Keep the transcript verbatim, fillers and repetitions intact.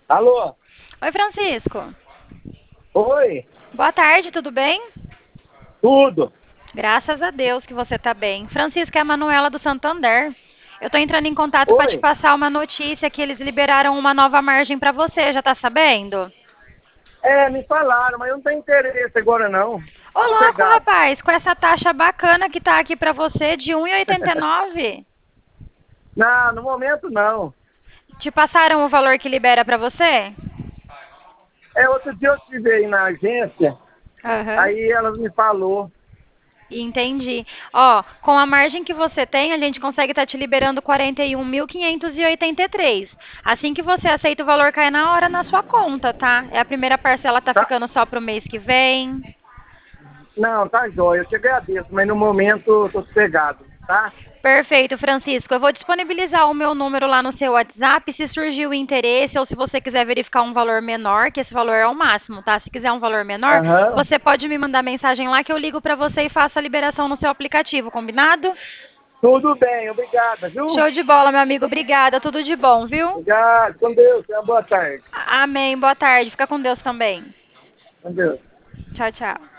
Alô? Oi, Francisco. Oi? Boa tarde, tudo bem? Tudo? Graças a Deus que você tá bem. Francisco, é a Manuela do Santander. Eu tô entrando em contato para te Oi? passar uma notícia que eles liberaram uma nova margem para você, já tá sabendo? É, me falaram, mas eu não tenho interesse agora não. Ô, louco, Sossegado. rapaz, com essa taxa bacana que tá aqui para você de um e oitenta e nove. Não, no momento não. Te passaram o valor que libera para você? É, outro dia eu estive aí na agência, Aham. aí elas me falou. Entendi. Ó, com a margem que você tem, a gente consegue estar te liberando quarenta e um mil quinhentos e oitenta e três. Assim que você aceita, o valor cai na hora na sua conta, tá? É a primeira parcela tá Tá? ficando só pro mês que vem. Não, tá jóia, eu te agradeço, mas no momento eu tô sossegado, tá? Perfeito, Francisco. Eu vou disponibilizar o meu número lá no seu WhatsApp. Se surgir o interesse ou se você quiser verificar um valor menor, que esse valor é o máximo, tá? Se quiser um valor menor, Aham. você pode me mandar mensagem lá que eu ligo pra você e faço a liberação no seu aplicativo, combinado? Tudo bem, obrigada, viu? Show de bola, meu amigo. Obrigada. Tudo de bom, viu? Obrigado, com Deus, tenha uma boa tarde. Amém. Boa tarde. Fica com Deus também. Com Deus. Tchau, tchau.